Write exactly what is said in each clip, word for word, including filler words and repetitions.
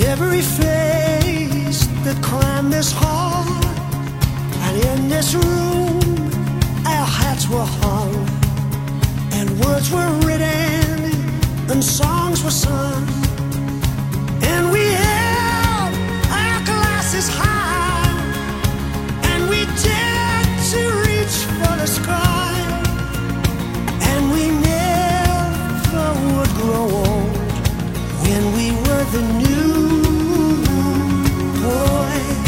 every face that climbed this hall, and in this room our hats were hung, and words were written and songs were sung, and we held our glasses high, and we dared to reach for the sky, and we never would grow old when we were the new boys.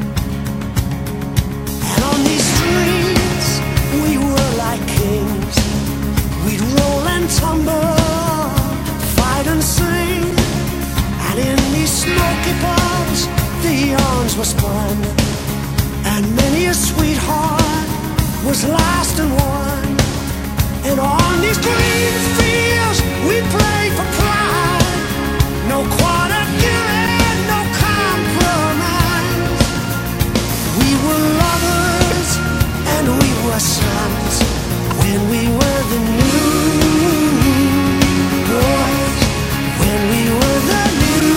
And on these streets we were like kings. We'd roll and tumble, fight and sing, and in these smoky pubs the yarns were spun, and many a sweetheart was lost and won. And on these green fields we played for pride, no quarter given, no compromise. We were lovers and we were sons when we were the new boys, when we were the new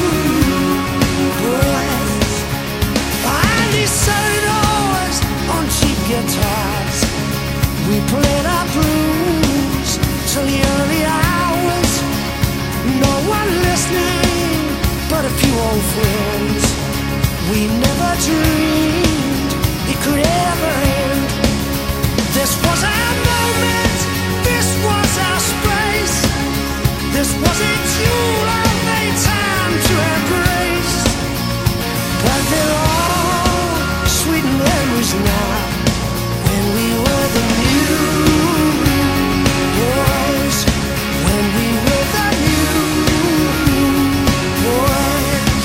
boys. And these solos on cheap guitars, we played our blues till the early hours. No one listening but a few old friends. We never dreamed it could ever end. This was our moment, this was our space. This was a jewel of a time to our grace. But they're all sweet memories now, when we were the new boys, when we were the new boys.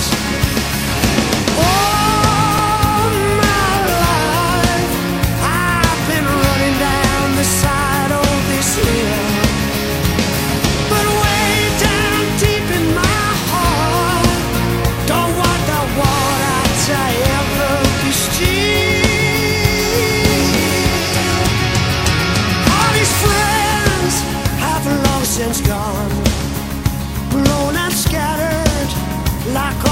All my life I've been running down the side of this hill, but way down deep in my heart, don't want the water to ever be still. All these friends have long since gone, blown and scattered like